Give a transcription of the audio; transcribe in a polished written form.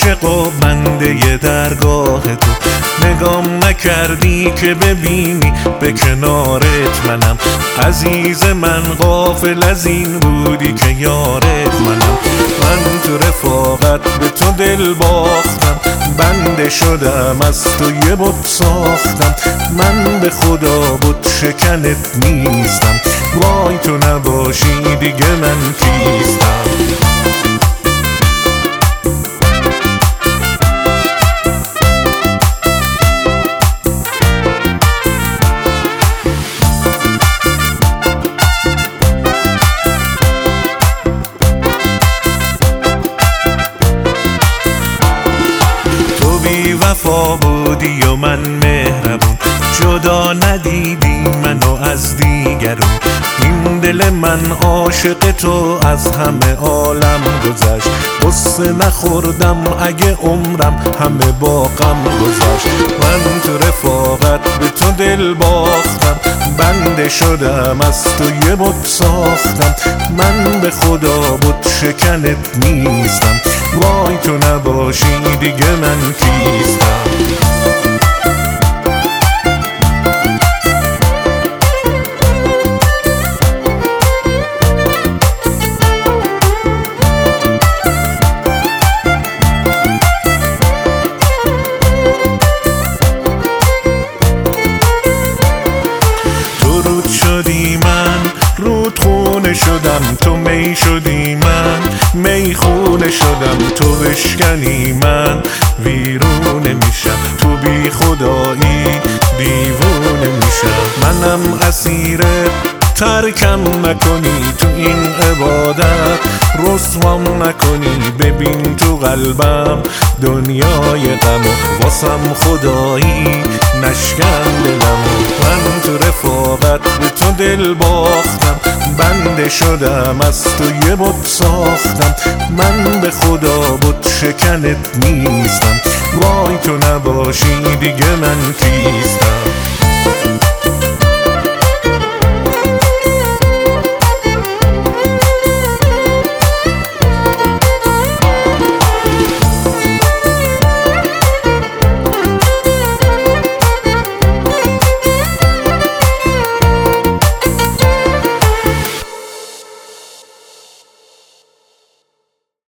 عاشق و بنده درگاه تو. نگام نکردی که ببینی به کنارت منم، عزیز من غافل از این بودی که یارت منم. من تو رفاقت به تو دل باختم، بنده شدم از تو یه بت ساختم. من به خدا بت شکنت نیستم، وای تو نباشی دیگه من کیستم. وفا بودی و من مهربون، جدا ندیدی منو از دیگرون. این دل من عاشق تو از همه عالم گذشت، غصه نخوردم اگه عمرم همه با غم گذشت. من تو رفاقت به تو دل باختم، بنده شدم از تو یه بت ساختم. من به خدا بت شکنت نیستم، وای تو نباشی دیگه من کیستم. شدی من رود خونه شدم، تو می شدی من می خونه شدم. تو بشکنی من ویرونه میشم، تو بی خدایی دیوونه میشم. منم اسیرت ترکم نکنی تو این عبادت، رسوام نکنی ببین تو قلبم دنیای غم و واسم خدایی نشکن دلمو. من تو رفاقت به تو دل باختم، بنده شدم از تو یه بت ساختم. من به خدا بت شکنت نیستم، وای تو نباشی دیگه من کیستم.